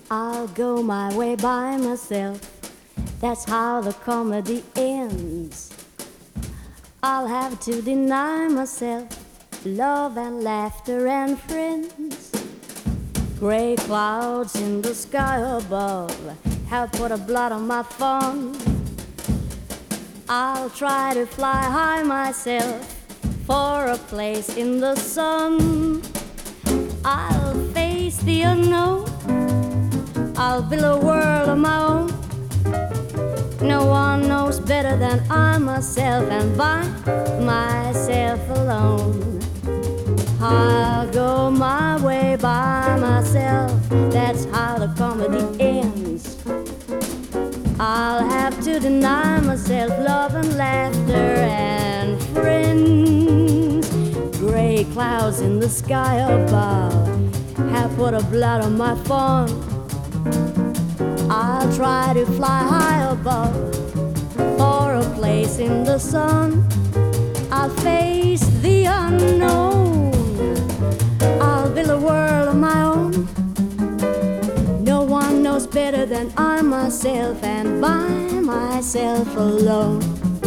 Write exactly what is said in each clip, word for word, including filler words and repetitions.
I'll go my way by myself. That's how the comedy ends. I'll have to deny myself love and laughter and friends. Gray clouds in the sky above have put a blot on my fun. I'll try to fly high myself for a place in the sun. I'll face the unknown. I'll build a world of my own. No one knows better than I myself, and by myself alone. I'll go my way by myself. That's how the comedy ends. I'll have to deny myself love and laughter and friends. Gray clouds in the sky above have put a blot on my fun. I'll try to fly high above for a place in the sun. I'll face the unknown. I'll build a world of my own. No one knows better than I myself, and by myself alone.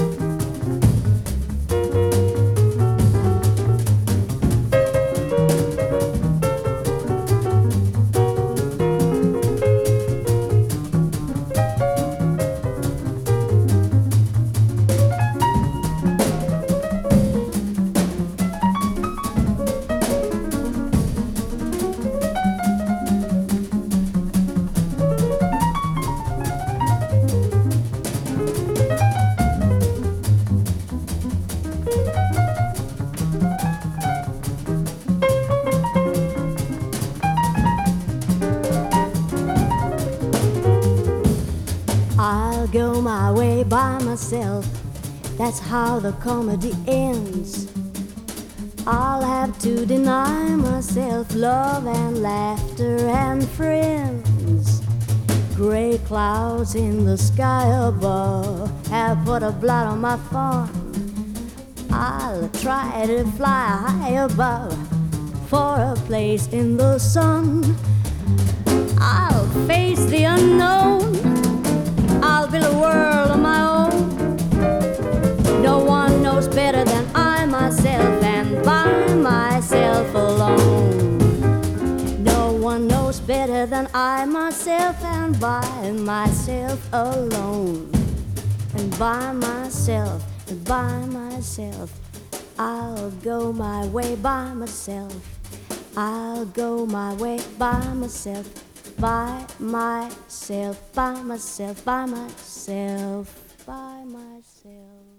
I'll go my way by myself. That's how the comedy ends. I'll have to deny myself love and laughter and friends. Gray clouds in the sky above have put a blot on my fun. I'll try to fly high above for a place in the sun. I'll face the unknown. I'll build a world of my own. No one knows better than I myself, and by myself alone. No one knows better than I myself, and by myself alone. And by myself, and by myself, I'll go my way by myself. I'll go my way by myself. By myself, by myself, by myself, by myself.